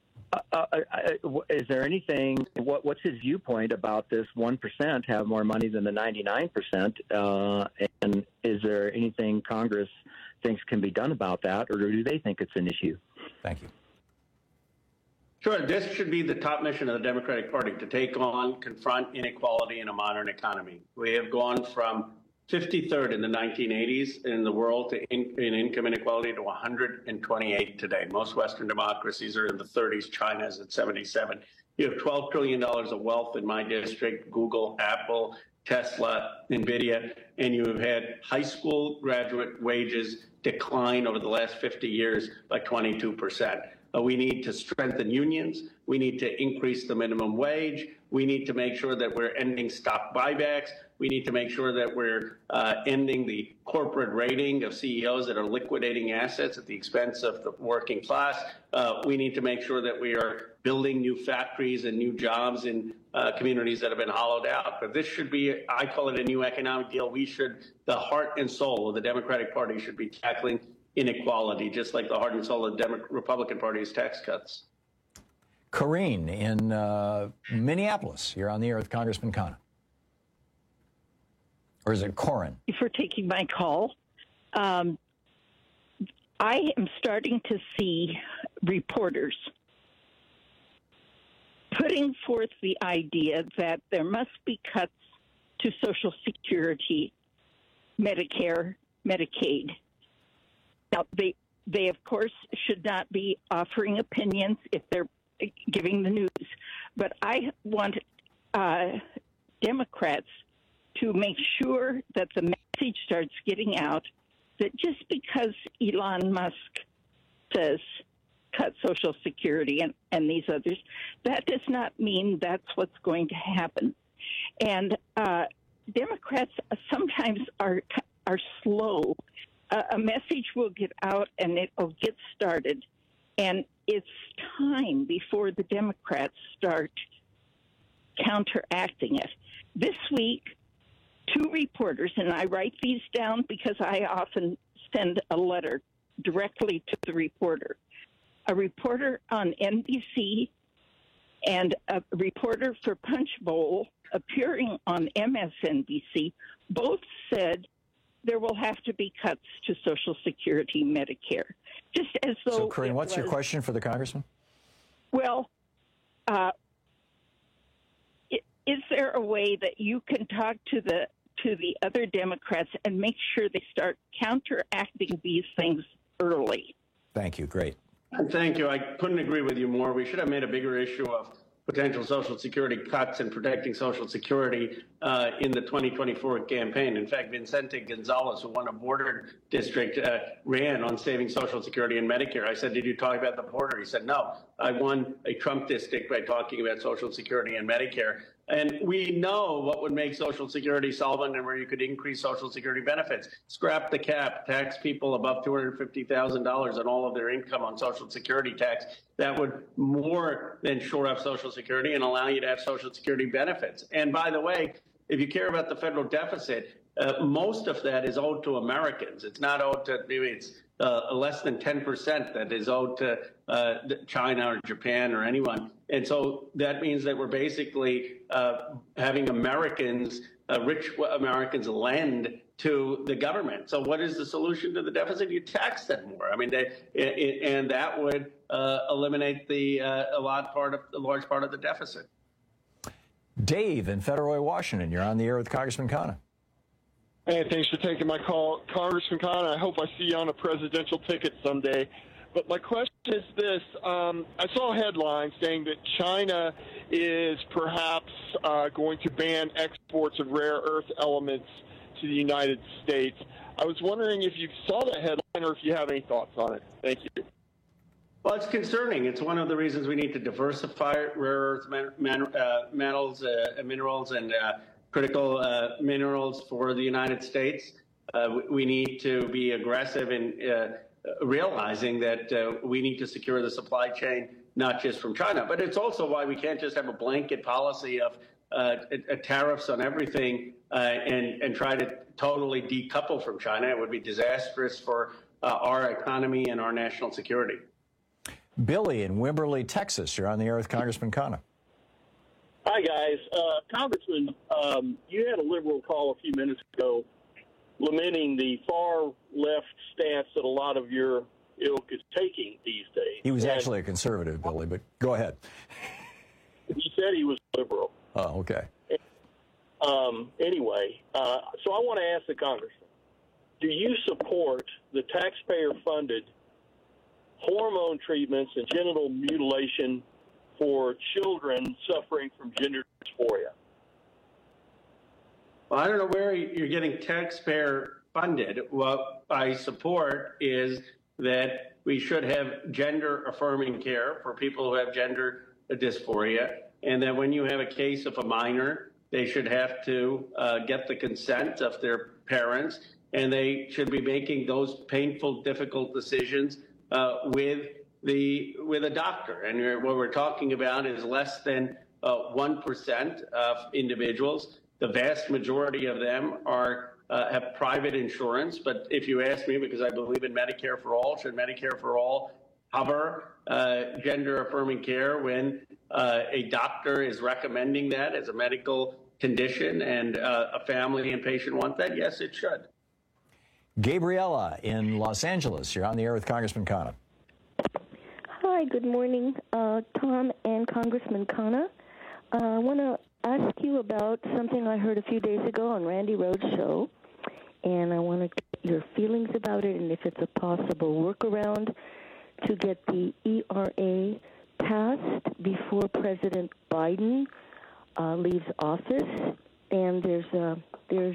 Is there anything? What's his viewpoint about this 1% have more money than the 99%? And is there anything Congress thinks can be done about that, or do they think it's an issue? Thank you. Sure. This should be the top mission of the Democratic Party, to confront inequality in a modern economy. We have gone from 53rd in the 1980s in the world in income inequality to 128 today. Most Western democracies are in the 30s. China is at 77. You have $12 trillion of wealth in my district, Google, Apple, Tesla, NVIDIA, and you have had high school graduate wages decline over the last 50 years by 22%. We need to strengthen unions. We need to increase the minimum wage. We need to make sure that we're ending stock buybacks. We need to make sure that we're ending the corporate rating of CEOs that are liquidating assets at the expense of the working class. We need to make sure that we are building new factories and new jobs in communities that have been hollowed out. But this should be, I call it a new economic deal. The heart and soul of the Democratic Party should be tackling inequality, just like the heart and soul of the Republican Party is tax cuts. Corrine in Minneapolis. You're on the air with Congressman Khanna. Or is it Corin? Thank you for taking my call. I am starting to see reporters putting forth the idea that there must be cuts to Social Security, Medicare, Medicaid. Now, they of course, should not be offering opinions if they're giving the news. But I want Democrats to make sure that the message starts getting out that just because Elon Musk says cut Social Security and these others, that does not mean that's what's going to happen. And Democrats sometimes are slow. A message will get out and it'll get started. And it's time before the Democrats start counteracting it. This week, 2 reporters, and I write these down because I often send a letter directly to the reporter. A reporter on NBC and a reporter for Punchbowl appearing on MSNBC both said there will have to be cuts to Social Security, Medicare. Just as though. So, Corinne, what's your question for the congressman? Well, is there a way that you can talk to the other Democrats and make sure they start counteracting these things early? Thank you. Great. Thank you. I couldn't agree with you more. We should have made a bigger issue of potential Social Security cuts and protecting Social Security in the 2024 campaign. In fact, Vicente Gonzalez, who won a border district, ran on saving Social Security and Medicare. I said, did you talk about the border? He said, no, I won a Trump district by talking about Social Security and Medicare. And we know what would make Social Security solvent and where you could increase Social Security benefits. Scrap the cap, tax people above $250,000 on all of their income on Social Security tax. That would more than shore up Social Security and allow you to have Social Security benefits. And by the way, if you care about the federal deficit, most of that is owed to Americans. It's not owed to, it's less than 10% that is owed to China or Japan or anyone. And so that means that we're basically having Americans, rich Americans, lend to the government. So what is the solution to the deficit? You tax them more. I mean, and that would eliminate a large part of the deficit. Dave in Federal Way, Washington. You're on the air with Congressman Khanna. Hey, thanks for taking my call. Congressman Khanna, I hope I see you on a presidential ticket someday. But my question is this. I saw a headline saying that China is perhaps going to ban exports of rare earth elements to the United States. I was wondering if you saw that headline or if you have any thoughts on it. Thank you. Well, it's concerning. It's one of the reasons we need to diversify rare earth metals, minerals, and critical minerals for the United States. We need to be aggressive in realizing that we need to secure the supply chain, not just from China. But it's also why we can't just have a blanket policy of tariffs on everything and try to totally decouple from China. It would be disastrous for our economy and our national security. Billy in Wimberley, Texas. You're on the air with Congressman Khanna. Hi, guys. Congressman, you had a liberal call a few minutes ago lamenting the far-left stance that a lot of your ilk is taking these days. He was actually a conservative, Billy, but go ahead. He said he was liberal. Oh, okay. Anyway, so I want to ask the congressman, do you support the taxpayer-funded hormone treatments and genital mutilation for children suffering from gender dysphoria? Well, I don't know where you're getting taxpayer funded. What I support is that we should have gender affirming care for people who have gender dysphoria, and that when you have a case of a minor, they should have to get the consent of their parents, and they should be making those painful, difficult decisions with a doctor. And what we're talking about is less than 1% of individuals. The vast majority of them have private insurance. But if you ask me, because I believe in Medicare for all, should Medicare for all cover gender affirming care when a doctor is recommending that as a medical condition and a family and patient want that? Yes, it should. Gabriella in Los Angeles, you're on the air with Congressman Khanna. Hi, good morning, Tom and Congressman Khanna. I want to ask you about something I heard a few days ago on Randy Rhoads' show, and I want to get your feelings about it and if it's a possible workaround to get the ERA passed before President Biden leaves office. And there's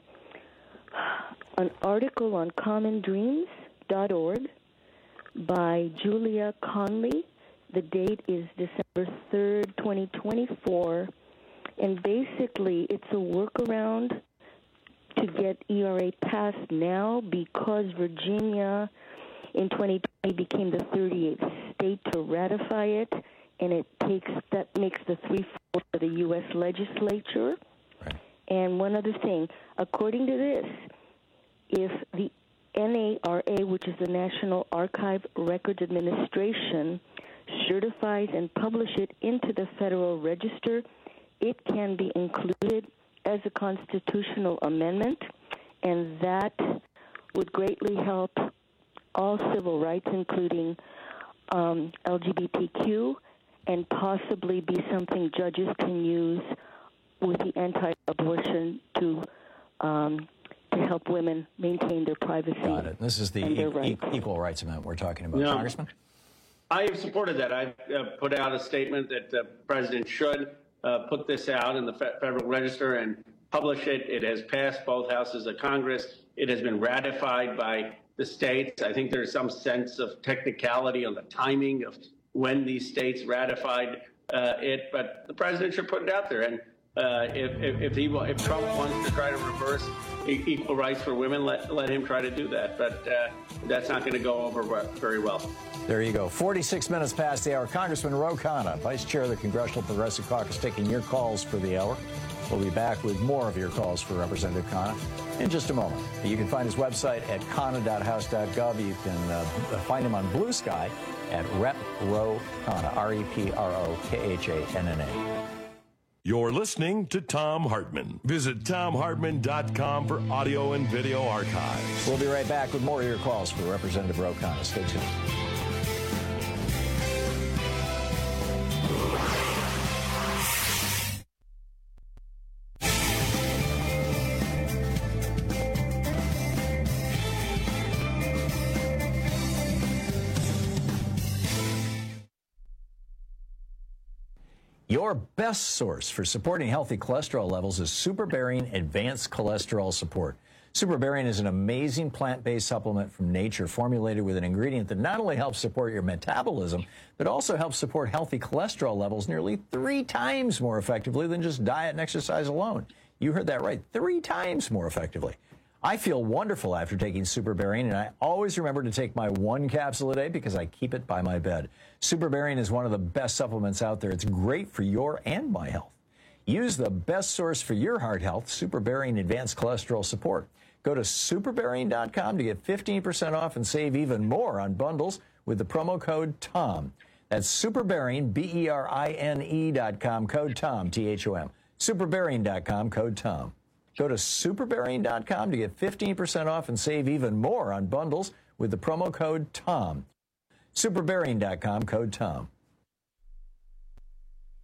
an article on commondreams.org by Julia Conley. The date is December 3rd, 2024. And basically, it's a workaround to get ERA passed now because Virginia in 2020 became the 38th state to ratify it, and that makes the 3/4 of the U.S. legislature. Right. And one other thing, according to this, if the NARA, which is the National Archive Records Administration, certifies and publish it into the Federal Register, it can be included as a constitutional amendment, and that would greatly help all civil rights, including LGBTQ, and possibly be something judges can use with the anti-abortion to help women maintain their privacy. Got it. This is the Equal Rights Amendment we're talking about. No. Congressman? I have supported that. I've put out a statement that the president should put this out in the Federal Register and publish it. It has passed both houses of Congress. It has been ratified by the states. I think there's some sense of technicality on the timing of when these states ratified it, but the president should put it out there. And if Trump wants to try to reverse equal rights for women, let him try to do that. But that's not going to go over very well. There you go. 46 minutes past the hour. Congressman Ro Khanna, Vice Chair of the Congressional Progressive Caucus, taking your calls for the hour. We'll be back with more of your calls for Representative Khanna in just a moment. You can find his website at khanna.house.gov. You can find him on Blue Sky at Rep. Ro Khanna, REPROKHANNA. You're listening to Thom Hartmann. Visit ThomHartmann.com for audio and video archives. We'll be right back with more of your calls for Representative Ro Khanna. Stay tuned. Your best source for supporting healthy cholesterol levels is SuperBarian Advanced Cholesterol Support. SuperBarian is an amazing plant-based supplement from nature formulated with an ingredient that not only helps support your metabolism, but also helps support healthy cholesterol levels nearly 3 times more effectively than just diet and exercise alone. You heard that right, 3 times more effectively. I feel wonderful after taking SuperBarian, and I always remember to take my 1 capsule a day because I keep it by my bed. SuperBarian is one of the best supplements out there. It's great for your and my health. Use the best source for your heart health, SuperBarian Advanced Cholesterol Support. Go to superbarian.com to get 15% off and save even more on bundles with the promo code TOM. That's SuperBarian, BERINE.com, code TOM, THOM. SuperBarian.com, code TOM. Go to superbarian.com to get 15% off and save even more on bundles with the promo code TOM. Superbarian.com, code TOM.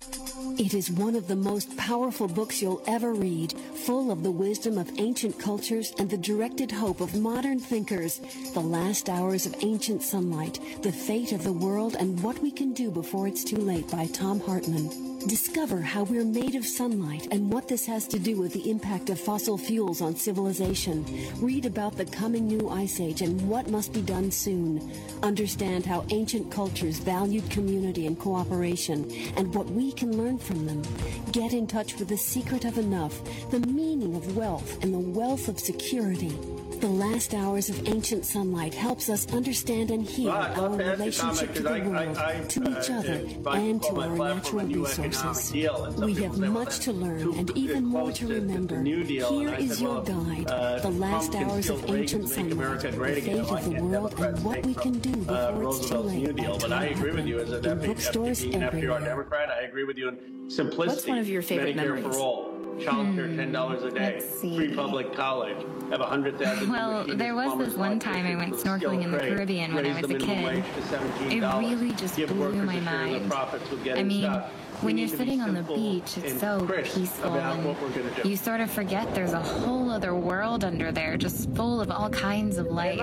It is one of the most powerful books you'll ever read, full of the wisdom of ancient cultures and the directed hope of modern thinkers. The Last Hours of Ancient Sunlight, The Fate of the World and What We Can Do Before It's Too Late by Tom Hartman. Discover how we're made of sunlight and what this has to do with the impact of fossil fuels on civilization. Read about the coming new ice age and what must be done soon. Understand how ancient cultures valued community and cooperation and what we can learn from them. Get in touch with the secret of enough, the meaning of wealth, and the wealth of security. The Last Hours of Ancient Sunlight helps us understand and heal our relationship to the world, to each other, and to our natural resources. We have much to learn and even more to remember. Here is your guide, The Last Hours of Ancient Sunlight, The Fate of the World, and What We Can Do Before It's Too Late. But I agree with you as a FDR Democrat. I agree with you in simplicity. What's one of your favorite Medicare memories? for all. Child care, $10 a day, free public college, have 100,000. Well, there was this one time I went snorkeling in the Caribbean when I was a kid. It really just blew my mind. I mean, when you're sitting on the beach, it's so peaceful, and you sort of forget there's a whole other world under there, just full of all kinds of life.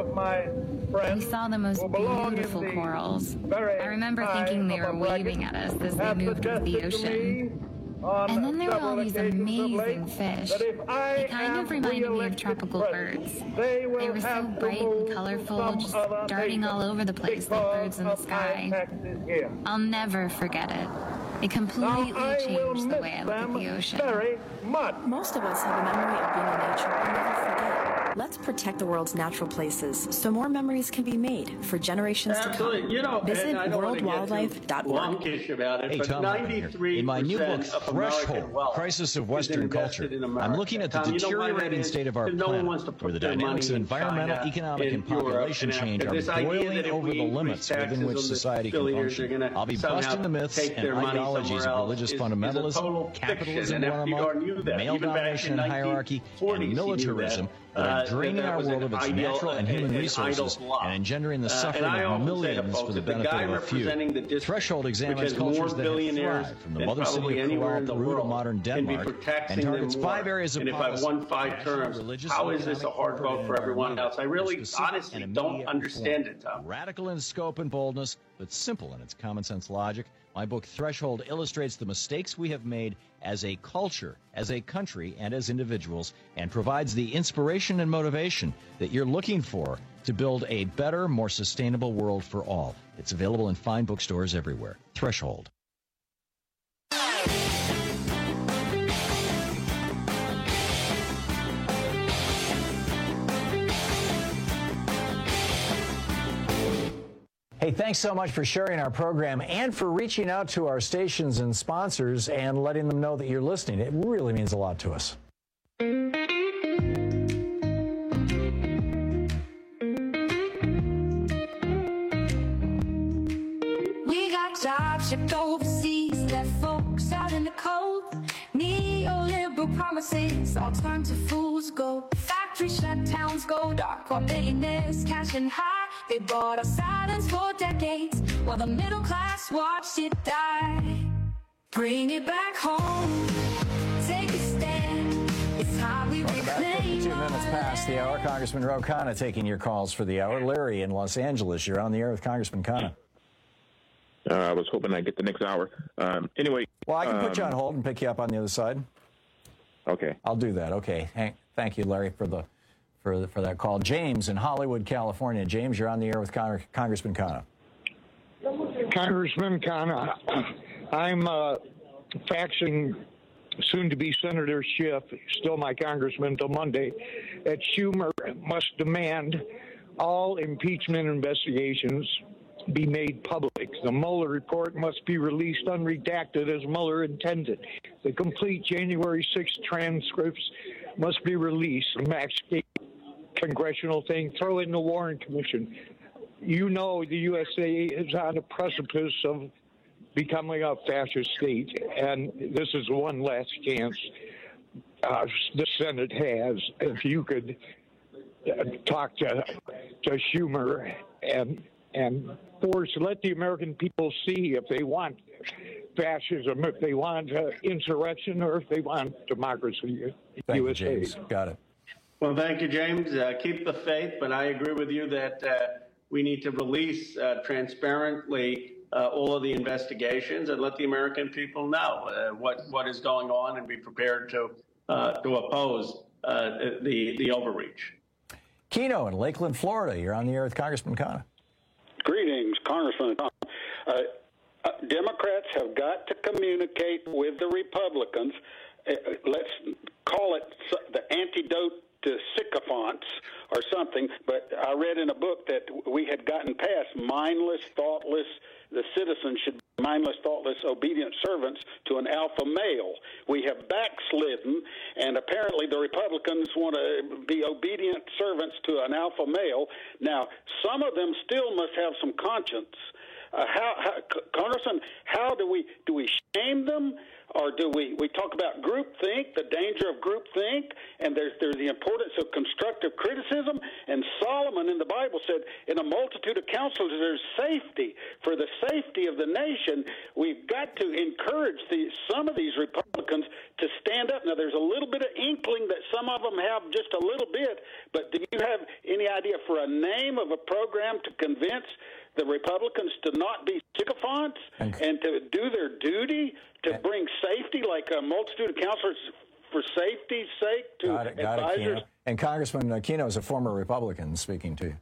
We saw the most beautiful corals. I remember thinking they were waving at us as they moved over the ocean. And then there were all these amazing fish. They kind of reminded me of tropical birds. They were so bright and colorful, just darting all over the place like birds in the sky. I'll never forget it. It completely changed the way I look at the ocean. Most of us have a memory of being in nature and never forget. Let's protect the world's natural places so more memories can be made for generations to come. You know, visit worldwildlife.org. Hey, Tom, in my new book, Threshold, Crisis of Western Culture, I'm looking at the deteriorating state of our planet, where the dynamics of environmental, economic, and population change are boiling over the limits within which society can function. I'll be busting the myths and ideologies of religious fundamentalism, capitalism run amok, male domination and hierarchy, and militarism that are draining our world of its natural and human resources and engendering the suffering of millions for the benefit of a few. Threshold examines cultures that have thrived, from the mother city of Kuala Peru to modern Denmark, and targets 5 areas of policy. And if I won 5 terms, how is this a hard vote for everyone else? I really, honestly, don't understand it, Tom. Radical in scope and boldness, but simple in its common sense logic. My book, Threshold, illustrates the mistakes we have made as a culture, as a country, and as individuals, and provides the inspiration and motivation that you're looking for to build a better, more sustainable world for all. It's available in fine bookstores everywhere. Threshold. Hey, thanks so much for sharing our program and for reaching out to our stations and sponsors and letting them know that you're listening. It really means a lot to us. We got jobs shipped overseas, left folks out in the cold. Neoliberal promises all turn to fool's gold. Factory shutdowns go dark while billionaires cashing high. They bought our silence for decades while the middle class watched it die. Bring it back home, take a stand. It's how we reclaim 2 minutes past the hour. Congressman Ro Khanna taking your calls for the hour. Larry in Los Angeles, you're on the air with Congressman Khanna. I was hoping I'd get the next hour. Anyway. Well, I can put you on hold and pick you up on the other side. Okay. I'll do that. Okay. Thank you, Larry, for that call. James in Hollywood, California. James, you're on the air with Congressman Khanna. Congressman Khanna, I'm faxing soon-to-be Senator Schiff, still my congressman until Monday, that Schumer must demand all impeachment investigations be made public. The Mueller report must be released unredacted as Mueller intended. The complete January 6th transcripts must be released. Max congressional thing, throw in the Warren Commission. You know the USA is on the precipice of becoming a fascist state, and this is one last chance the Senate has. If you could talk to Schumer and force, let the American people see if they want fascism, if they want insurrection, or if they want democracy. Thank you, James. Got it. Well, thank you, James. Keep the faith, but I agree with you that we need to release transparently all of the investigations and let the American people know what is going on and be prepared to oppose the overreach. Keno in Lakeland, Florida. You're on the air with Congressman Khanna. Greetings, Congressman. Democrats have got to communicate with the Republicans. Let's call it the antidote to sycophants or something. But I read in a book that we had gotten past mindless, thoughtless. The citizens should be mindless, thoughtless, obedient servants to an alpha male. We have backslidden, and apparently the Republicans want to be obedient servants to an alpha male. Now, some of them still must have some conscience. Congressman, how do we shame them, or do we talk about groupthink, the danger of groupthink, and there's the importance of constructive criticism? And Solomon in the Bible said, in a multitude of counselors there's safety. For the safety of the nation, we've got to encourage some of these Republicans to stand up. Now, there's a little bit of inkling that some of them have, just a little bit, but do you have any idea for a name of a program to convince the Republicans to not be sycophants and to do their duty to bring safety, like a multitude of counselors for safety's sake to advisors? And Congressman Keno is a former Republican speaking to you.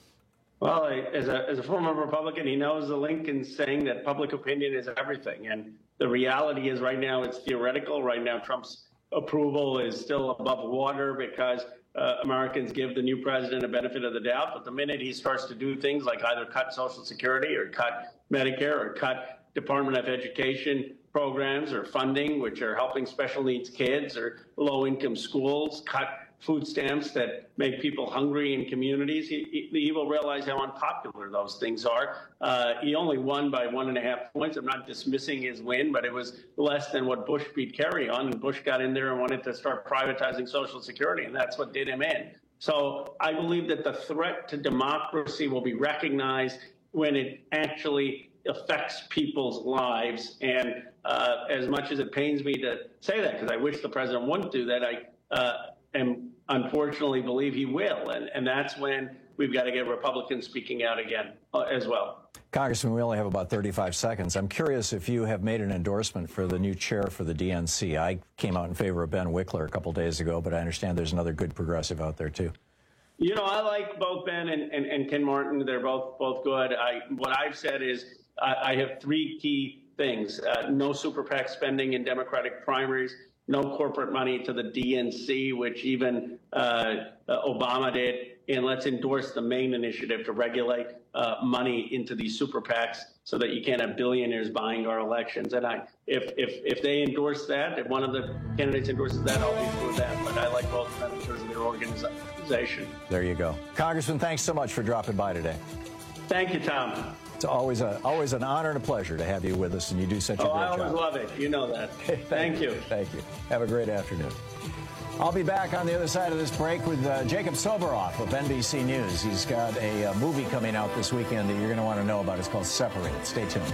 Well, as a former Republican, he knows the link in saying that public opinion is everything. And the reality is right now it's theoretical. Right now Trump's approval is still above water because Americans give the new president a benefit of the doubt. But the minute he starts to do things like either cut Social Security or cut Medicare or cut Department of Education programs or funding, which are helping special needs kids or low-income schools, cut food stamps that make people hungry in communities, he will realize how unpopular those things are. He only won by 1.5 points. I'm not dismissing his win, but it was less than what Bush beat Kerry on, and Bush got in there and wanted to start privatizing Social Security, and that's what did him in. So I believe that the threat to democracy will be recognized when it actually affects people's lives. And as much as it pains me to say that, because I wish the president wouldn't do that, I unfortunately believe he will. And that's when we've got to get Republicans speaking out again as well. Congressman, we only have about 35 seconds. I'm curious if you have made an endorsement for the new chair for the DNC. I came out in favor of Ben Wickler a couple days ago, but I understand there's another good progressive out there, too. You know, I like both Ben and Ken Martin. They're both good. What I've said is I have 3 key things. No super PAC spending in Democratic primaries. No corporate money to the DNC, which even Obama did. And let's endorse the Maine initiative to regulate money into these super PACs so that you can't have billionaires buying our elections. And if they endorse that, if one of the candidates endorses that, I'll be for that. But I like both of them in terms of their organization. There you go. Congressman, thanks so much for dropping by today. Thank you, Tom. It's always an honor and a pleasure to have you with us, and you do such a great job. I always love it. You know that. Thank you. Thank you. Have a great afternoon. I'll be back on the other side of this break with Jacob Soboroff of NBC News. He's got a movie coming out this weekend that you're going to want to know about. It's called Separate. Stay tuned.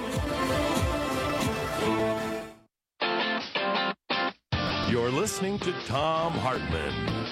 You're listening to Thom Hartmann.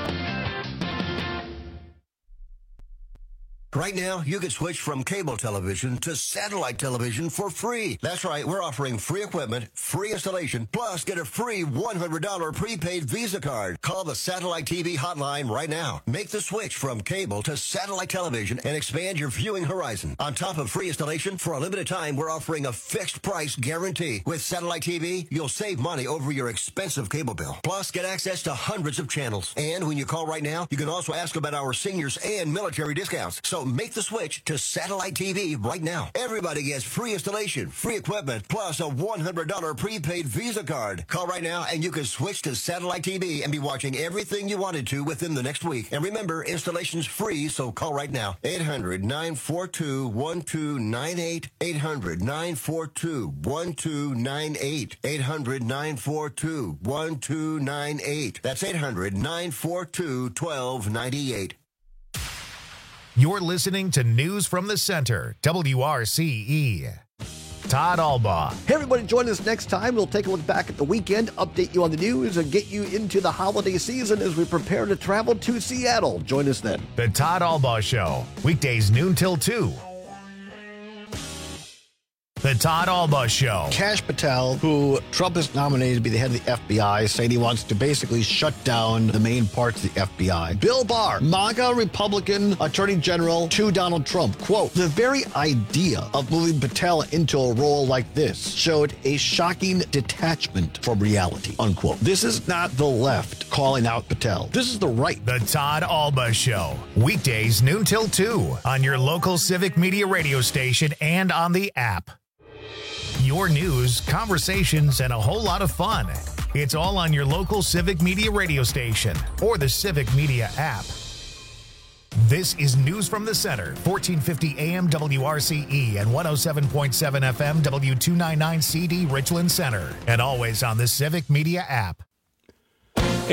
Right now, you can switch from cable television to satellite television for free. That's right, we're offering free equipment, free installation, plus get a free $100 prepaid Visa card. Call the Satellite TV hotline right now. Make the switch from cable to satellite television and expand your viewing horizon. On top of free installation, for a limited time, we're offering a fixed price guarantee. With Satellite TV, you'll save money over your expensive cable bill. Plus, get access to hundreds of channels. And when you call right now, you can also ask about our seniors and military discounts. So make the switch to Satellite TV right now. Everybody gets free installation, free equipment, plus a $100 prepaid Visa card. Call right now and you can switch to Satellite TV and be watching everything you wanted to within the next week. And remember, installation's free, so call right now. 800-942-1298. 800-942-1298. 800-942-1298. That's 800-942-1298. You're listening to News from the Center, WRCE. Todd Albaugh. Hey, everybody, join us next time. We'll take a look back at the weekend, update you on the news, and get you into the holiday season as we prepare to travel to Seattle. Join us then. The Todd Albaugh Show, weekdays noon till 2. The Todd Albaugh Show. Kash Patel, who Trump has nominated to be the head of the FBI, saying he wants to basically shut down the main parts of the FBI. Bill Barr, MAGA Republican Attorney General to Donald Trump. Quote, the very idea of moving Patel into a role like this showed a shocking detachment from reality, unquote. This is not the left calling out Patel. This is the right. The Todd Albaugh Show. Weekdays noon till 2 on your local Civic Media radio station and on the app. Your news, conversations, and a whole lot of fun. It's all on your local Civic Media radio station or the Civic Media app. This is News from the Center, 1450 AM WRCE and 107.7 FM W299CD Richland Center, and always on the Civic Media app.